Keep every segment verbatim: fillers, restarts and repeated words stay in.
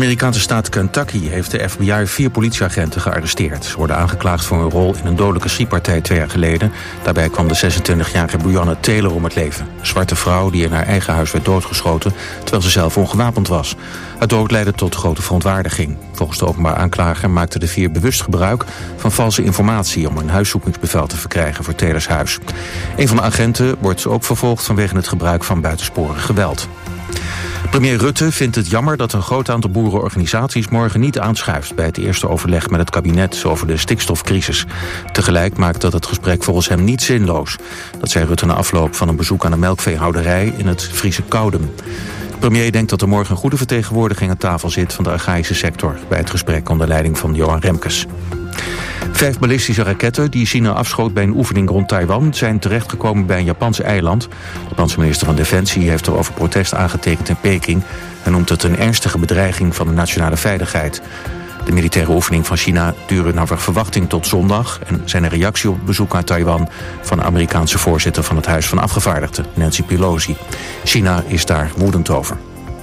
Amerikaanse staat Kentucky heeft de F B I vier politieagenten gearresteerd. Ze worden aangeklaagd voor een rol in een dodelijke schietpartij twee jaar geleden. Daarbij kwam de zesentwintigjarige Breonna Taylor om het leven. Een zwarte vrouw die in haar eigen huis werd doodgeschoten, terwijl ze zelf ongewapend was. Het dood leidde tot grote verontwaardiging. Volgens de openbaar aanklager maakten de vier bewust gebruik van valse informatie om een huiszoekingsbevel te verkrijgen voor Taylors huis. Een van de agenten wordt ook vervolgd vanwege het gebruik van buitensporig geweld. Premier Rutte vindt het jammer dat een groot aantal boerenorganisaties morgen niet aanschuift bij het eerste overleg met het kabinet over de stikstofcrisis. Tegelijk maakt dat het gesprek volgens hem niet zinloos. Dat zei Rutte na afloop van een bezoek aan een melkveehouderij in het Friese Koudem. De premier denkt dat er morgen een goede vertegenwoordiging aan tafel zit van de agrarische sector bij het gesprek onder leiding van Johan Remkes. Vijf ballistische raketten die China afschoot bij een oefening rond Taiwan zijn terechtgekomen bij een Japans eiland. De Japanse minister van Defensie heeft er over protest aangetekend in Peking en noemt het een ernstige bedreiging van de nationale veiligheid. De militaire oefening van China duurde naar verwachting tot zondag en zijn een reactie op het bezoek aan Taiwan van de Amerikaanse voorzitter van het Huis van Afgevaardigden, Nancy Pelosi. China is daar woedend over.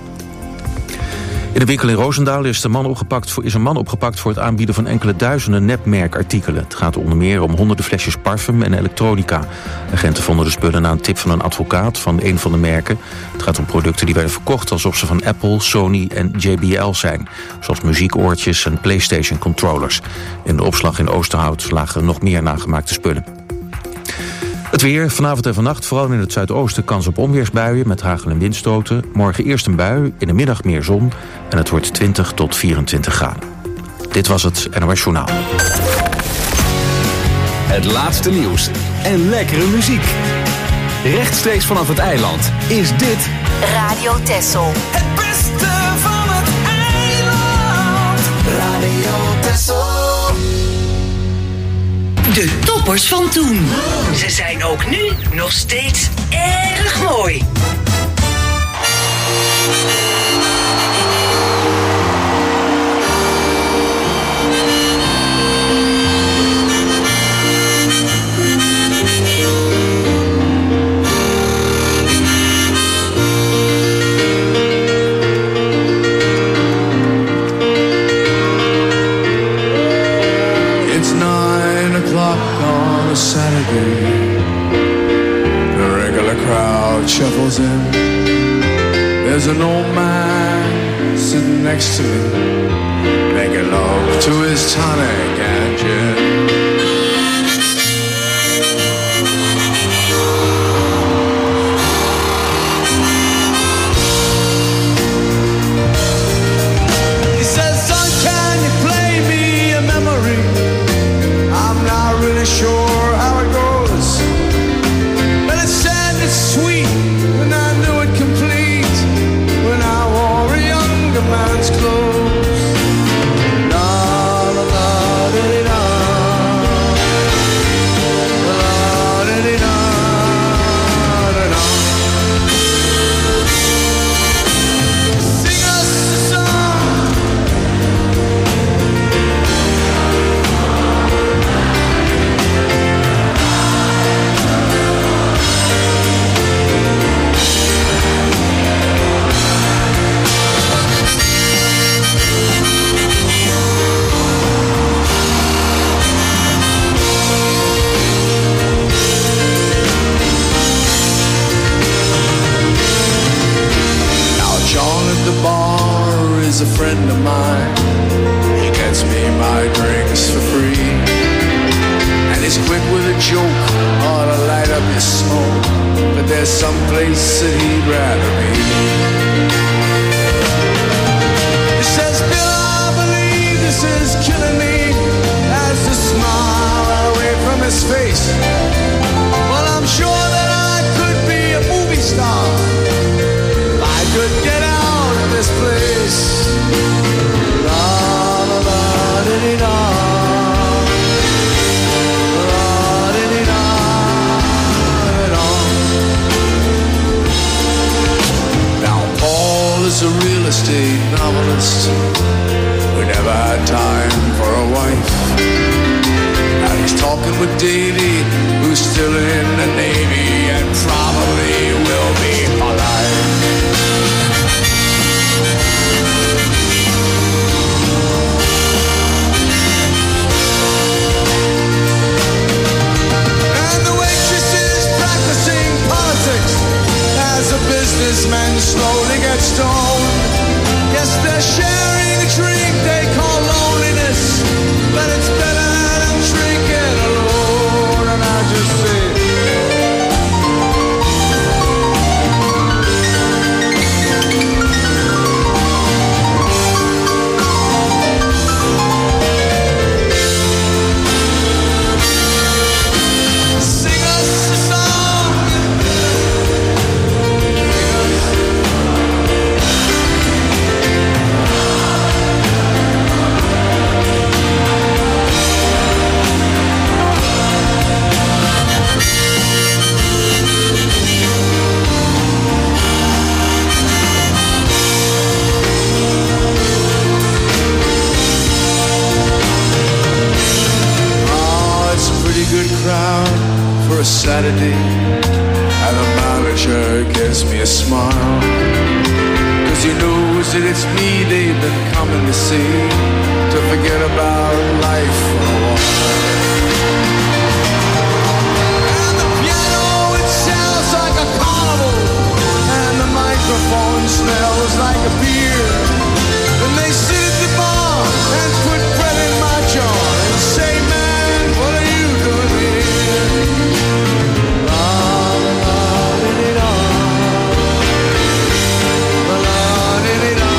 In een winkel in Roosendaal is, de man opgepakt voor, is een man opgepakt voor het aanbieden van enkele duizenden nepmerkartikelen. Het gaat onder meer om honderden flesjes parfum en elektronica. Agenten vonden de spullen na een tip van een advocaat van een van de merken. Het gaat om producten die werden verkocht alsof ze van Apple, Sony en J B L zijn. Zoals muziekoortjes en PlayStation controllers. In de opslag in Oosterhout lagen nog meer nagemaakte spullen. Het weer, vanavond en vannacht, vooral in het zuidoosten kans op onweersbuien met hagel en windstoten. Morgen eerst een bui, in de middag meer zon en het wordt twintig tot vierentwintig graden. Dit was het N O S Journaal. Het laatste nieuws en lekkere muziek. Rechtstreeks vanaf het eiland is dit Radio Texel. Het beste van het eiland. Radio Texel. De toppers van toen. Ze zijn ook nu nog steeds erg mooi. Saturday, the regular crowd shuffles in. There's an old man sitting next to me, making love to his tonic and gin. He says, son, can you play me a memory? I'm not really sure how it goes, but it's sad, it's sweet, and I knew it complete when I wore a younger man's clothes. La la la di da, la di da da da. Sing us a song. John at the bar is a friend of mine. He gets me my drinks for free, and he's quick with a joke or to light up his smoke. But there's some place that he'd rather be. He says, Bill, I believe this is killing me. Has the smile away from his face. Well, I'm sure that I could be a movie star. I could get out of this place. La la la di di da, la di di da da. Now Paul is a real estate novelist who never had time for a wife, and he's talking with Davy, who's still in the Navy and probably will be alive. melody, and the manager gives me a smile, 'cause he knows that it's me they've been coming to see, to forget about life for a while. And the piano, it sounds like a carnival, and the microphone smells like a beer. And they sit at the bar and put bread in my jar and say, man, what are you doing here? La la di di da, la la di di da.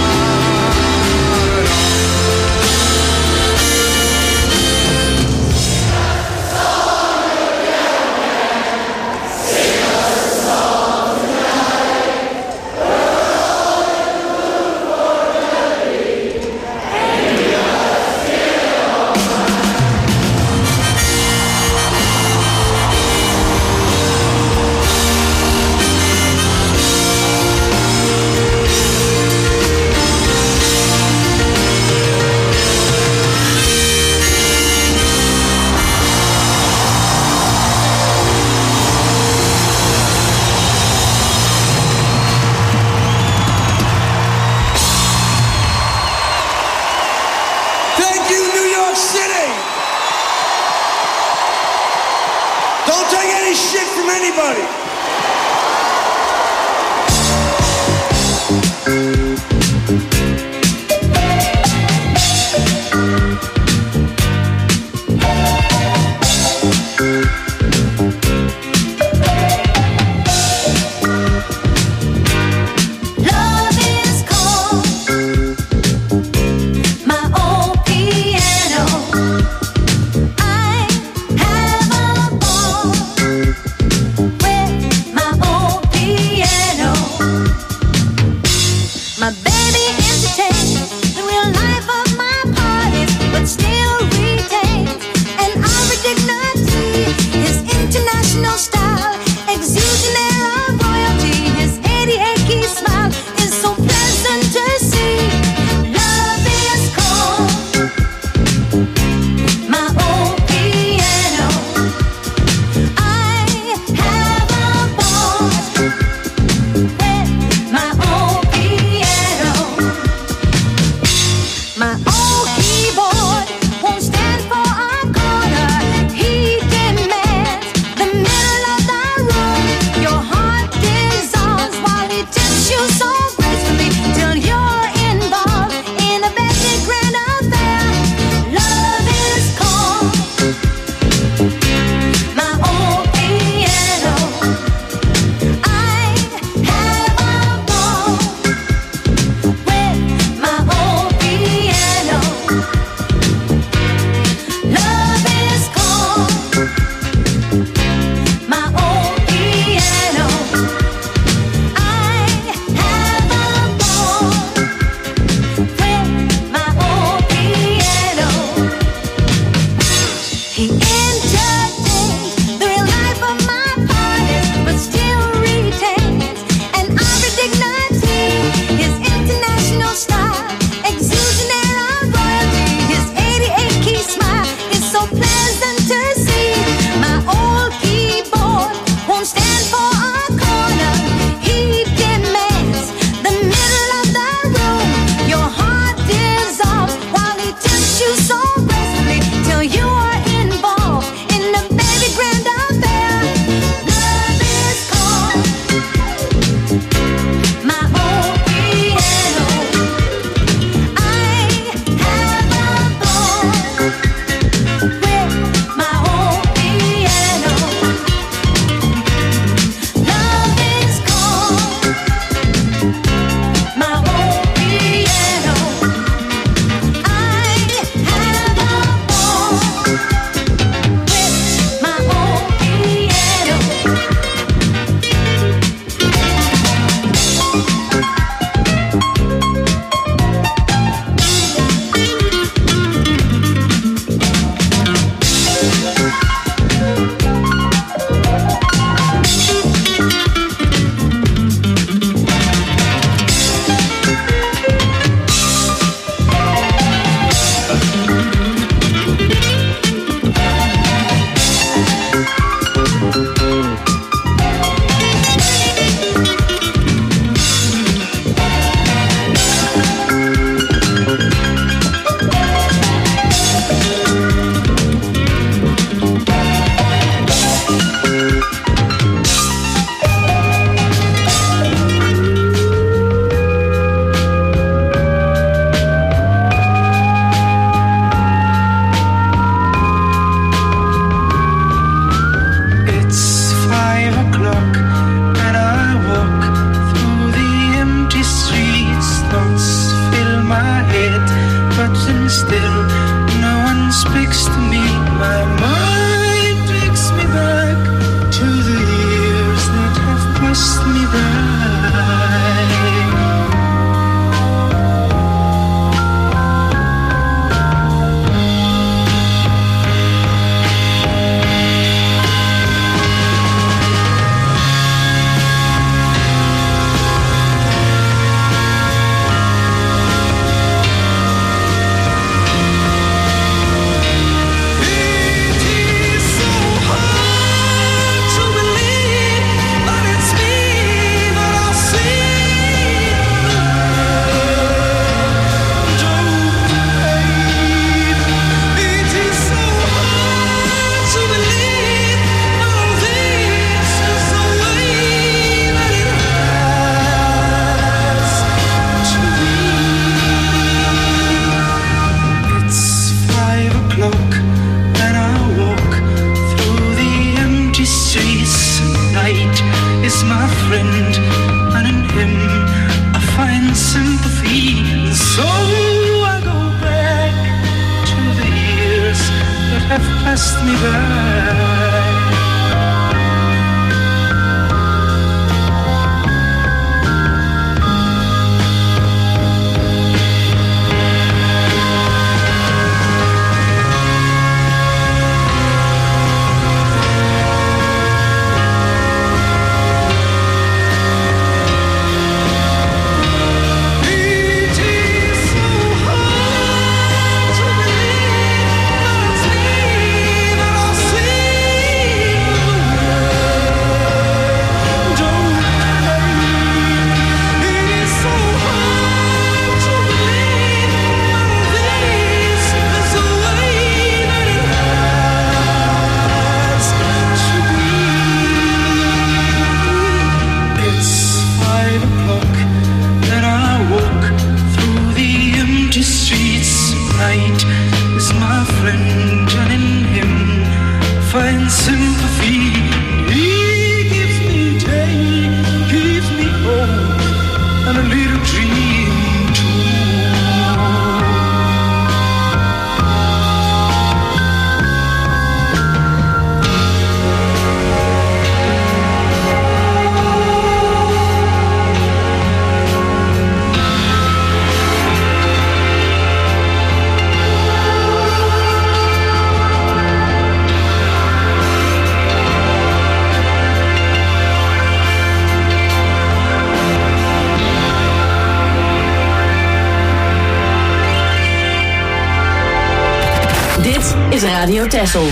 With but then still no one speaks to me. My mind takes me back to the years that have passed me by. Radio Texel.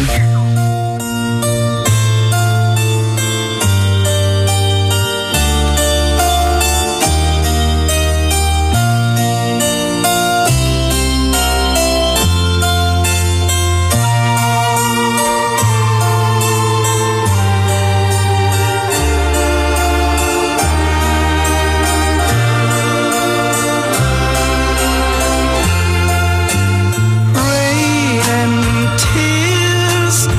Rain and tears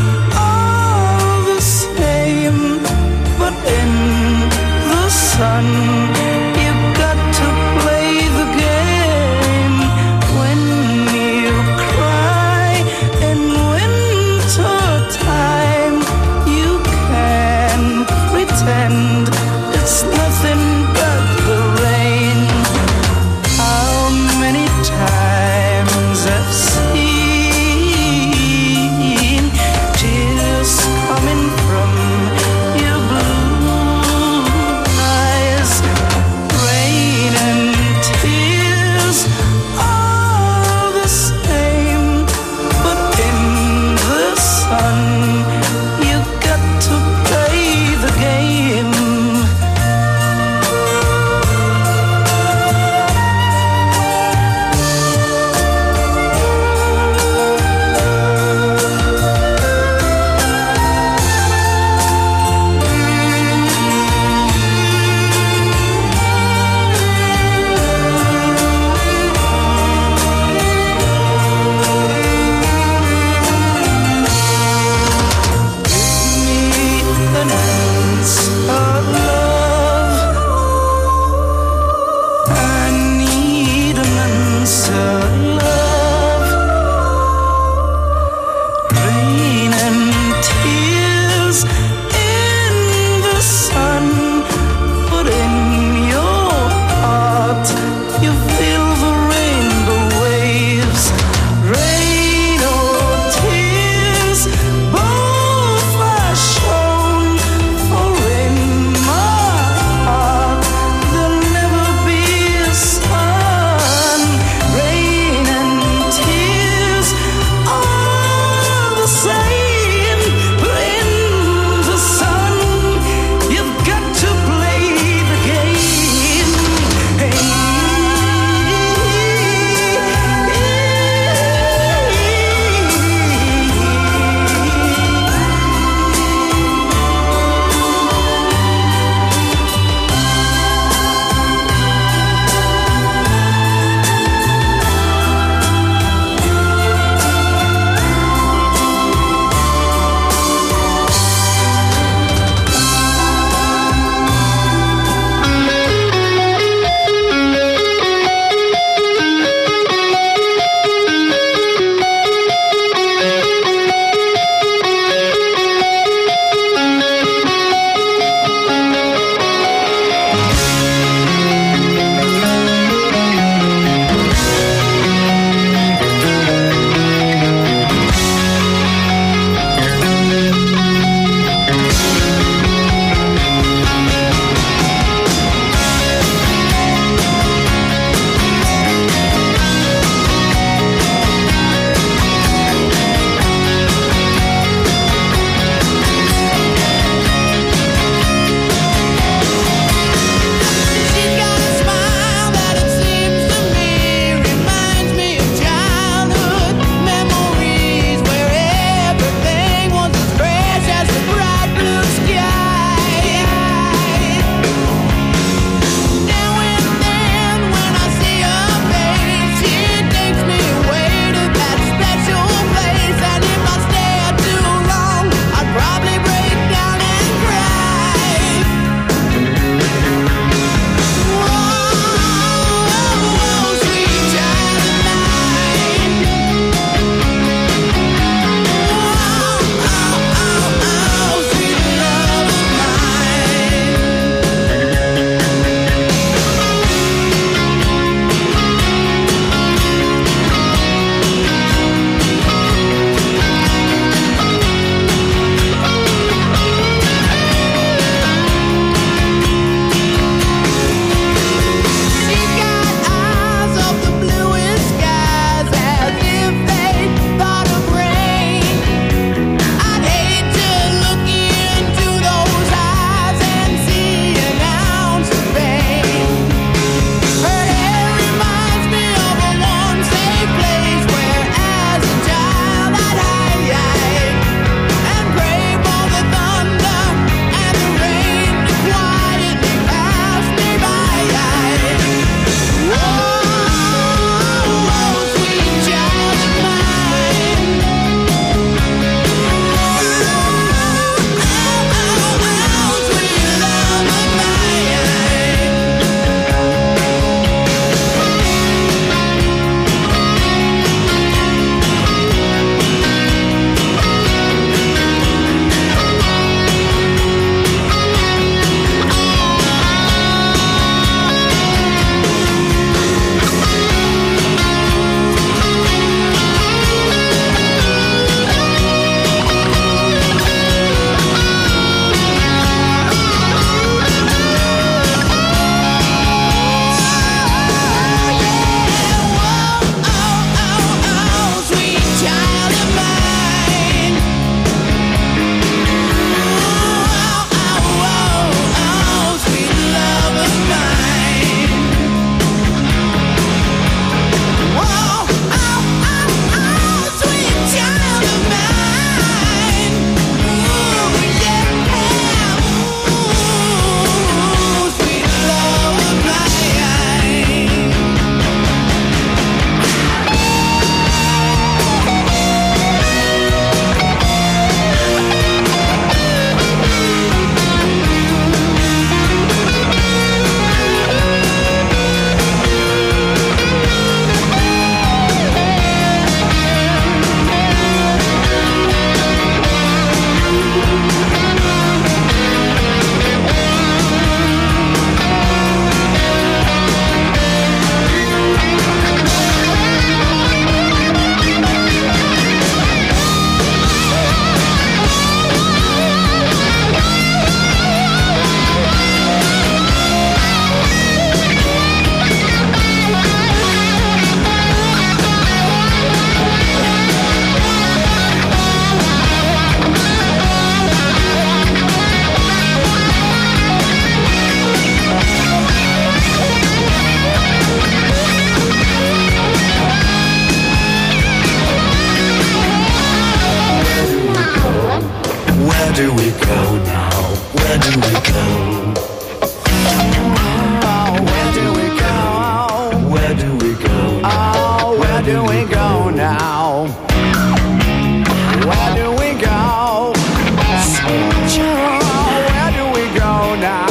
we go now? Where do we go? Sweet child, where do we go now?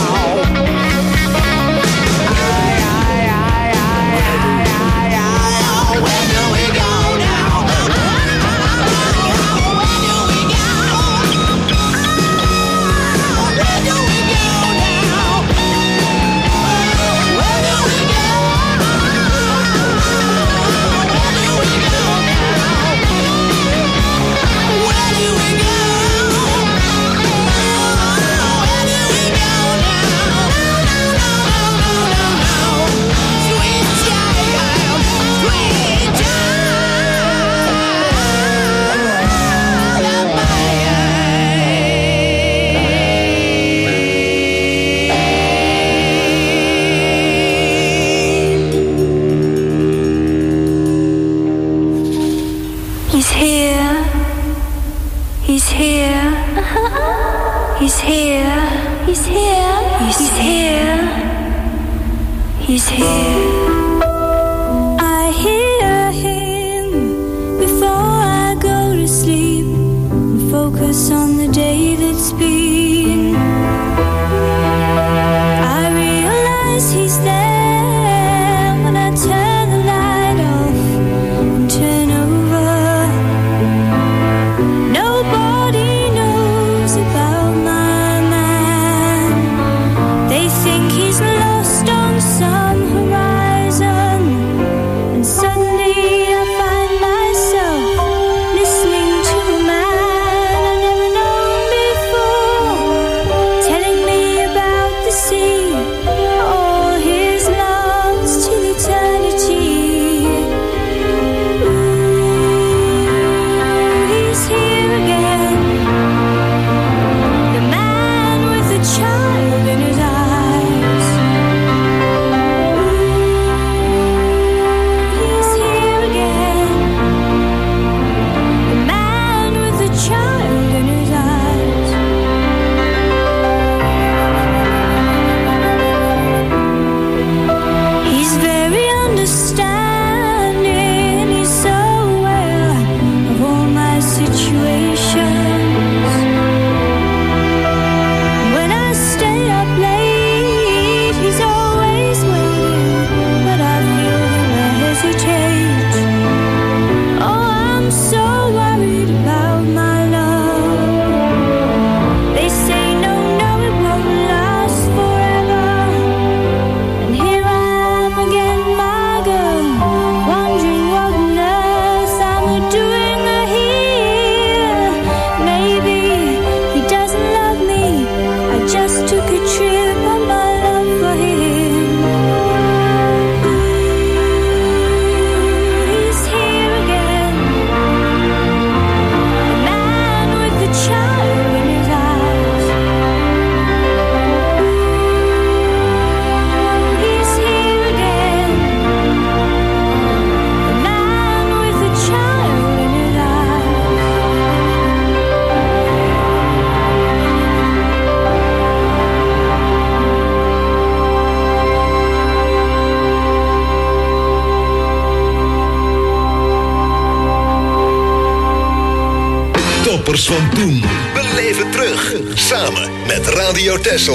He's here. He's here. He's here. He's here. He's here. I hear him before I go to sleep and focus on the day that's been. I realize he's there when I turn the light off and turn over. Nobody knows about my man. They think he's lost on some horizon, and suddenly I find myself listening to a man I've never known before, telling me about the sea, all his loves till eternity. Ooh, he's here again, the man with the child in his eyes. Ooh, he's here again, the man with the child in his eyes. He's very understanding, he's so aware of all my situations. When I stay up late, he's always waiting, but I feel him hesitate. Oh, I'm so worried about my love. They say no, no, it won't last forever. And here I am again, my girl, wondering what on earth I'm doing here. Maybe he doesn't love me, I just took a trip on my love for him. He's here again, the man with the child in his eyes. He's here again, the man with the child in his eyes. Toppers van toen. Beleef het terug. Samen met Radio Texel.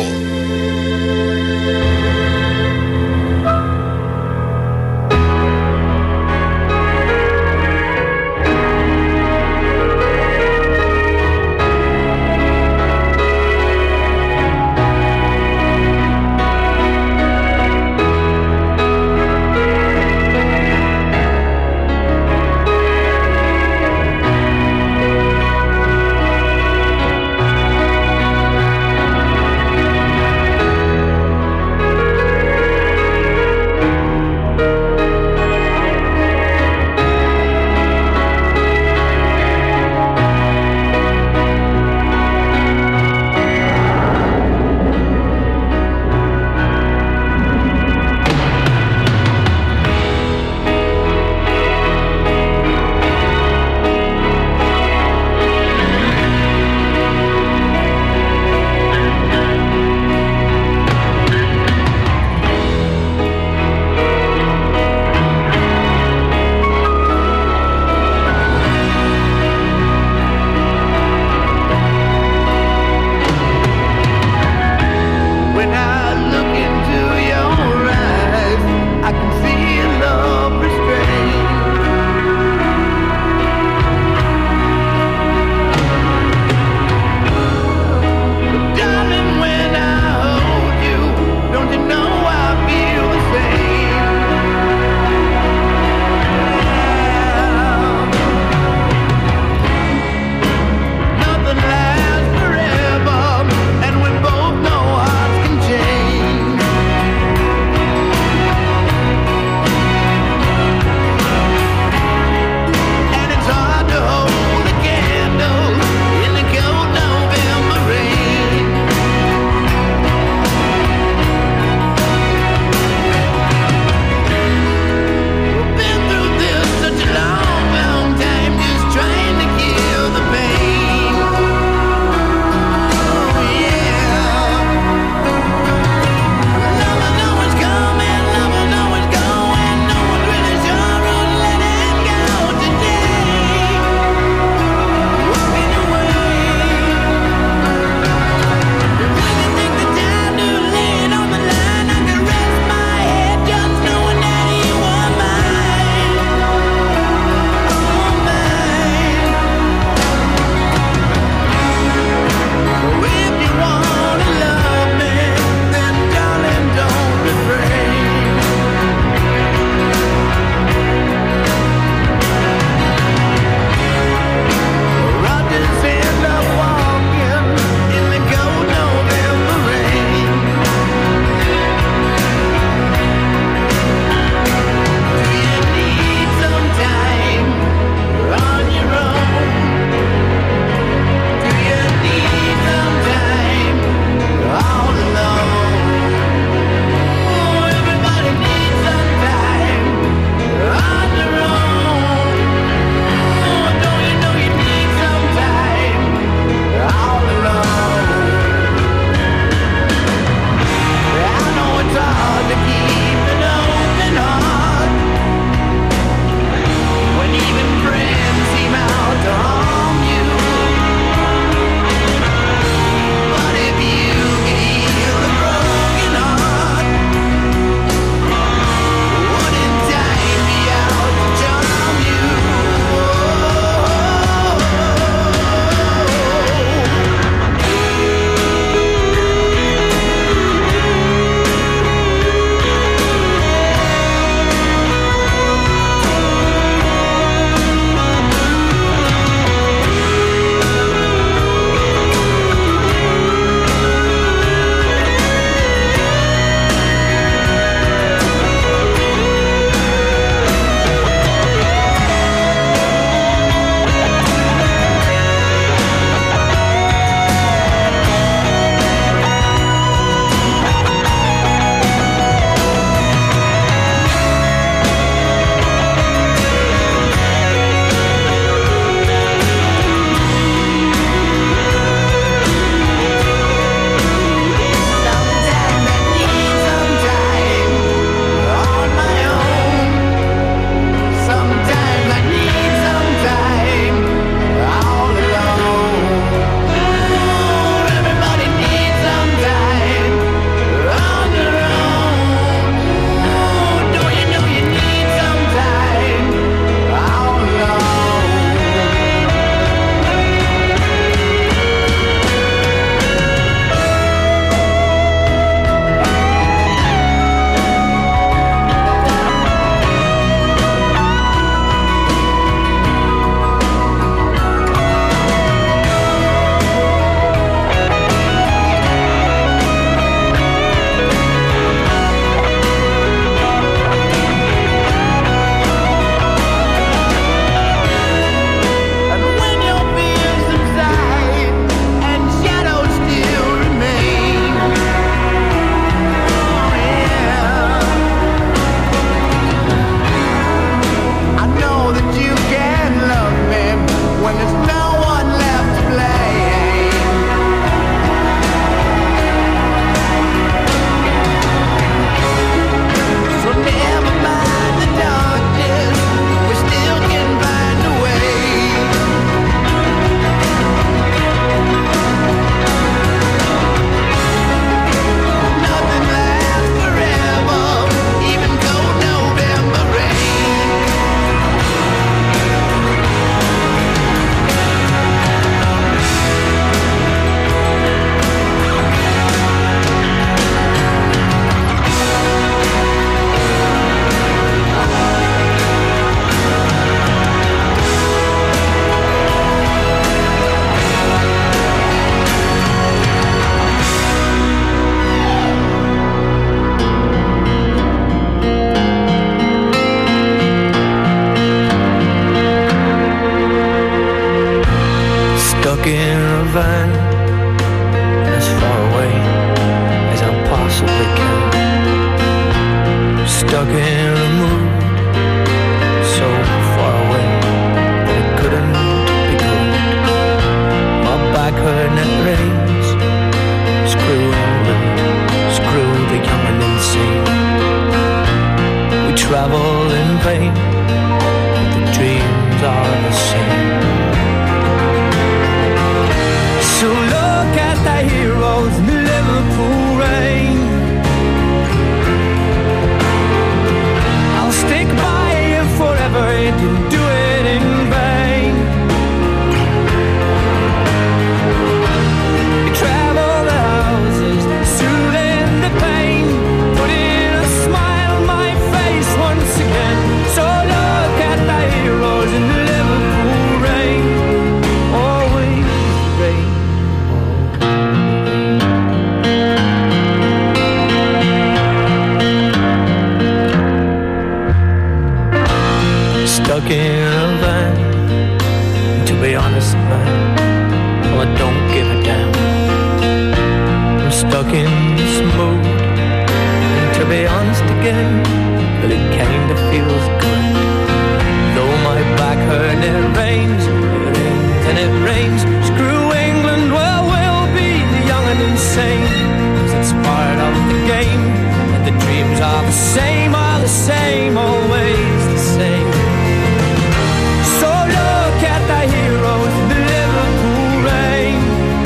be honest, man, well, I don't give a damn. I'm stuck in this mood, and to be honest again, well, it kinda feels good. Though my back hurt and it rains, it rains and it rains. Screw England, well, we'll be young and insane, 'cause it's part of the game, and the dreams are the same, are the same, always the same. So look at the heroes in the Liverpool rain.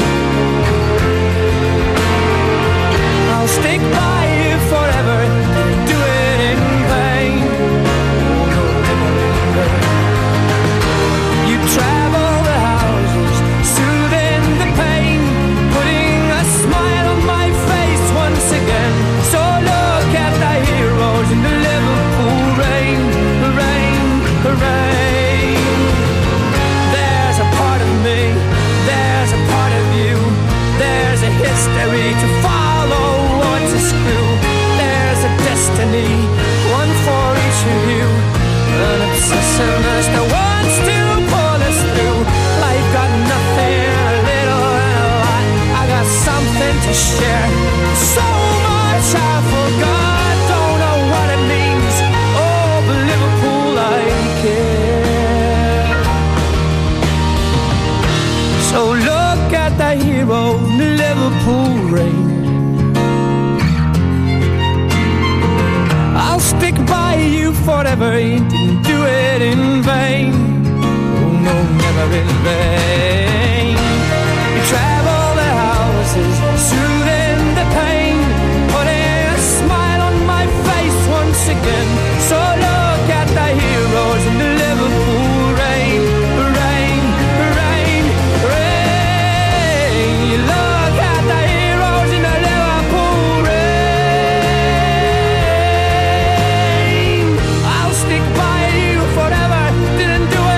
I'll stick by you forever, do it in vain. You travel the houses, soothing the pain, putting a smile on my face once again. So look at the heroes in the Liverpool rain, rain, rain. There's a part of me, there's a part of you, there's a history to follow or to screw. There's a destiny, one for each of you, an obsessiveness that wants to pull us through. Life got nothing, a little and a lot. I got something to share, so much I forgot. Don't know what it means, oh, but Liverpool, I care. So look at the hero in the Liverpool rain. I'll stick by you forever, didn't do it in vain. Oh no, never in vain. You travel the houses, soothing the pain, putting a smile on my face once again. So look at the heroes in the Liverpool rain, rain, rain, rain. You look at the heroes in the Liverpool rain. I'll stick by you forever, didn't do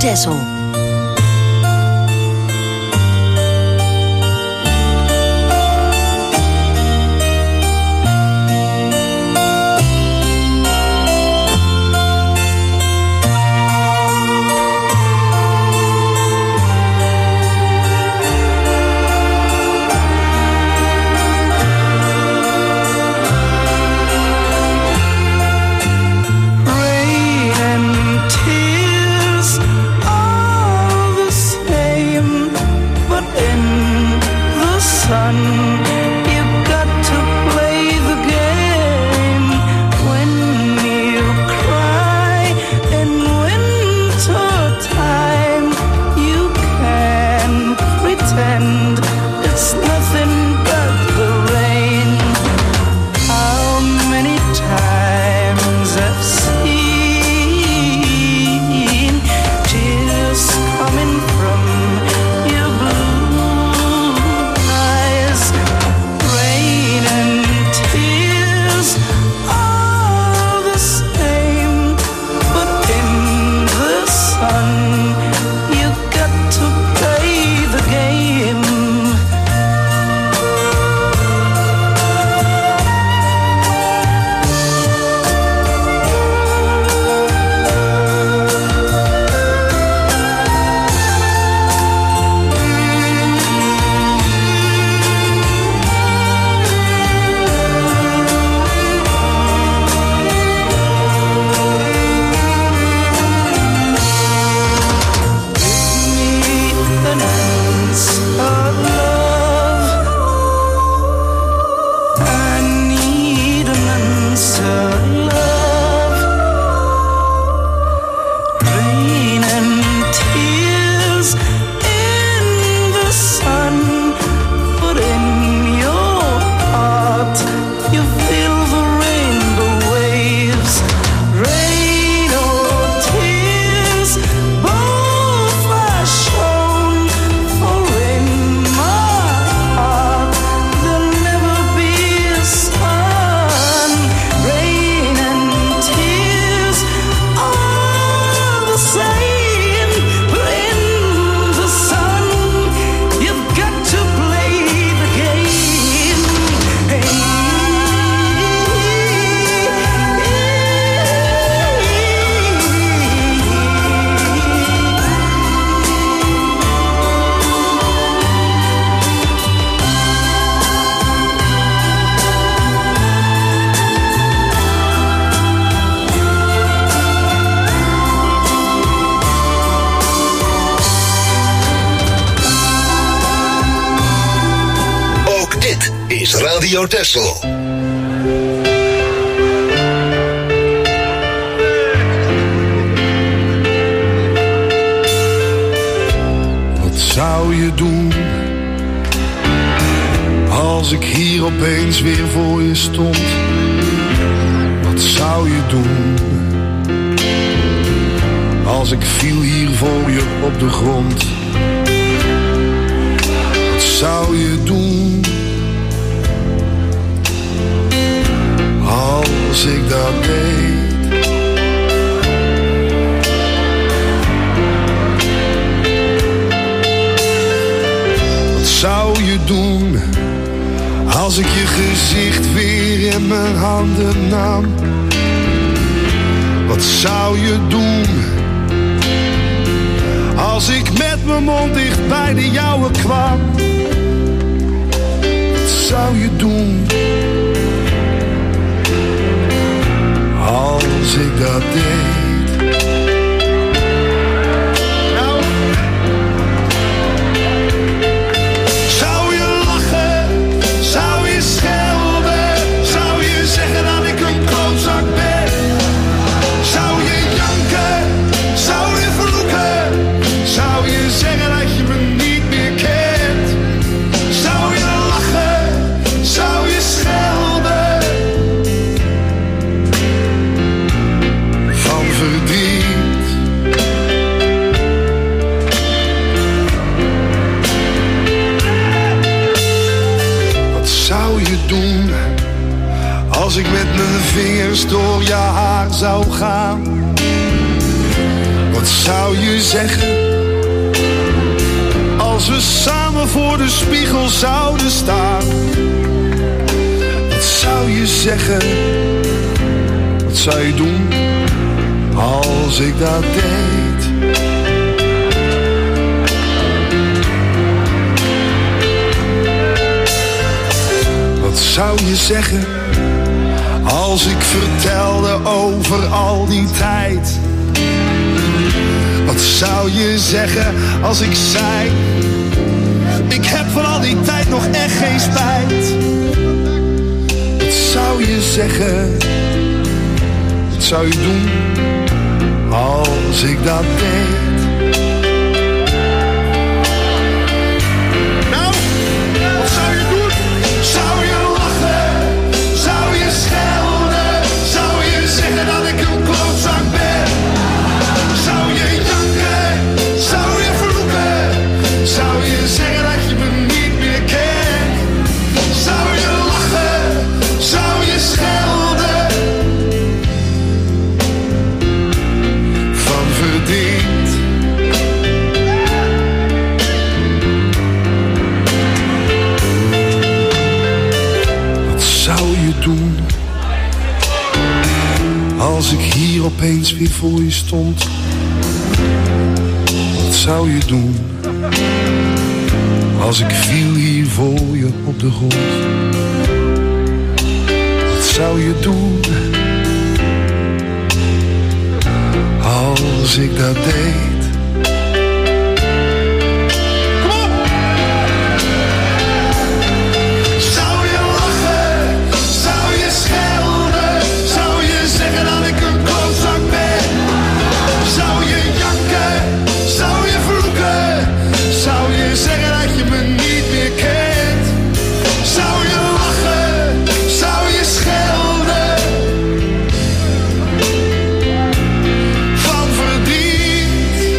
Texel. Radio Texel. Wat zou je doen als ik hier opeens weer voor je stond? Wat zou je doen als ik viel hier voor je op de grond? Wat zou je doen als ik dat deed? Wat zou je doen als ik je gezicht weer in mijn handen nam? Wat zou je doen als ik met mijn mond dicht bij de jouwe kwam? Wat zou je doen als ik dat deed? Nou, zou je lachen, zou je schelden, zou je zeggen dat ik een klootzak ben? Zou je janken, zou je vloeken, zou je zeggen dat je me niet meer kent? Zou je lachen, zou je schelden van verdriet? Wat zou je doen als ik met mijn vingers door je haar zou gaan? Wat zou je zeggen als we samen voor de spiegel zouden staan? Wat zou je zeggen? Wat zou je doen als ik dat deed? Wat zou je zeggen als ik vertelde over al die tijd? Wat zou je zeggen als ik zei, ik heb van al die tijd nog echt geen spijt? Wat zou je zeggen? Wat zou je doen als ik dat deed? Nou, wat zou je doen? Zou je lachen? Zou je schelden? Zou je zeggen dat ik een klootzak ben? Zou je janken? Zou je vloeken? Zou je zeggen dat je me niet meer kent? Zou je lachen? Zou je schelden? Van verdriet. Wat zou je doen als ik hier opeens weer voor je stond? Wat zou je doen als ik viel hier voor je op de grond? Wat zou je doen als ik dat deed? Zou je lachen? Zou je schelden? Zou je zeggen dat ik een klootzak ben? Zou je janken? Zou je vloeken? Zou je zeggen dat je me niet meer kent? Zou je lachen? Zou je schelden? Van verdriet.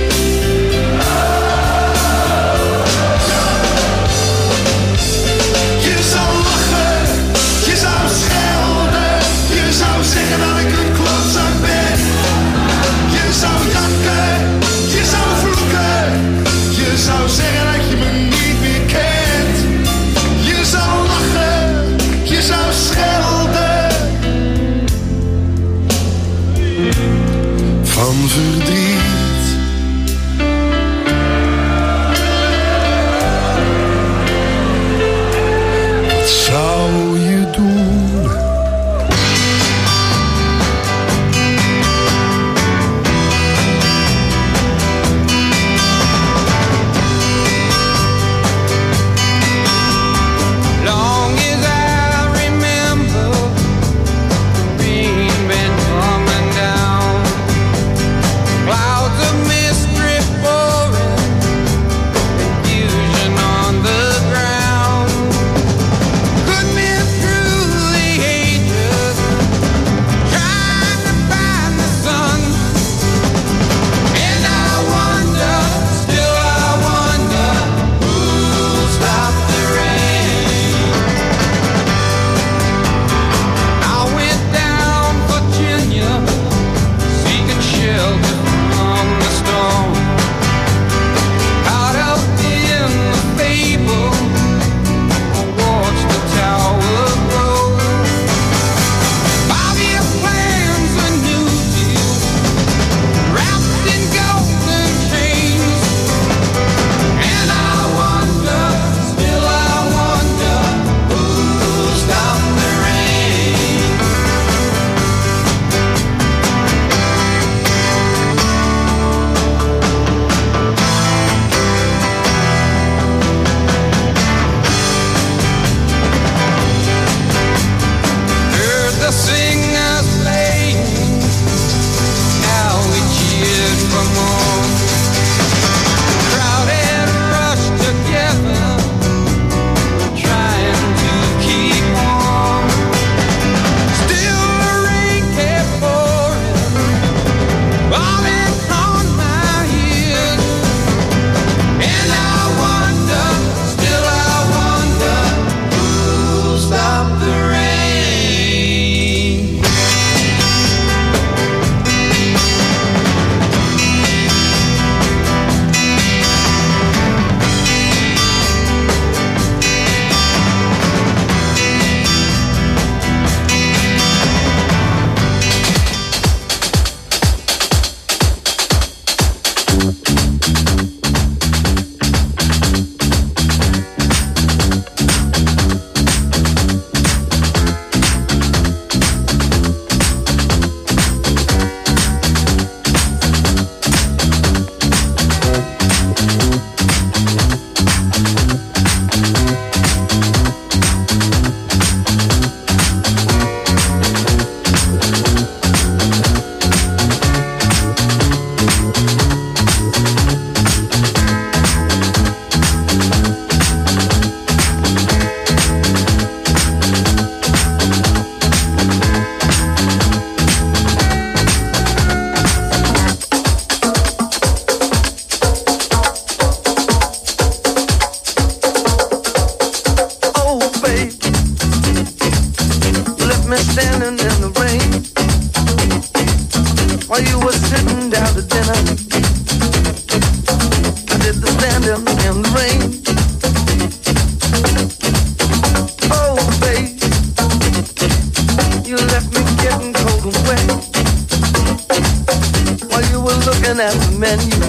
looking at the menu.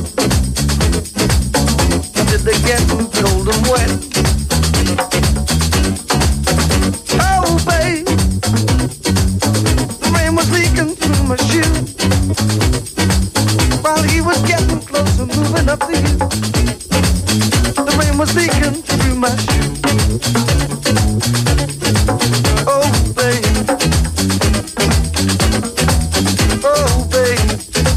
Did they get cold and wet? Oh, babe, the rain was leaking through my shoe while he was getting closer, moving up to you. The rain was leaking through my shoe. Oh, babe. Oh, babe.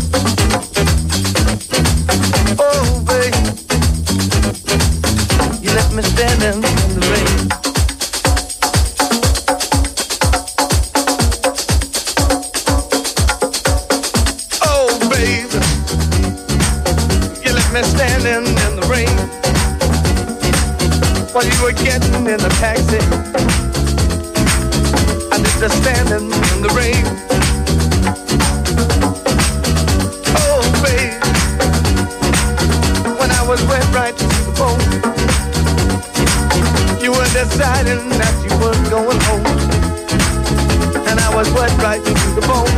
Oh, babe. You left me standing in the rain. Oh, babe. You left me standing in the rain while you were getting in the taxi. I did the standing in the rain. Oh, babe, when I was wet right to the bone, you were deciding that you weren't going home, and I was wet right to the bone.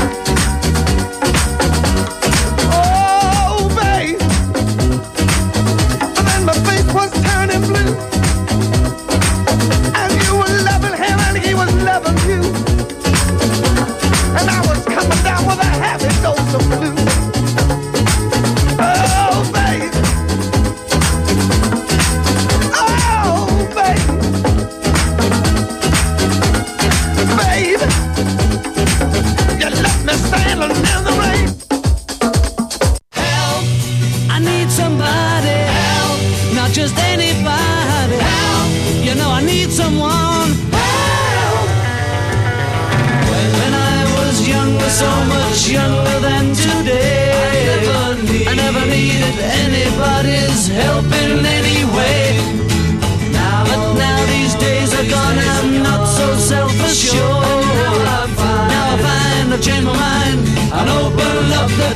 Oh, babe, and then my face was turning blue, and you were loving him and he was loving you, and I was coming down with a heavy dose of blue. Oh, babe. Oh, babe. Babe, you left me standing in the rain. Help, I need somebody. Help, not just anybody. Help, you know I need someone. Help. When I was younger, so much younger than today, I never, need, I never needed anybody's help in any way. Now, but now these days are gone, I'm not so self-assured. Now I find, now I find I've changed my mind and opened up the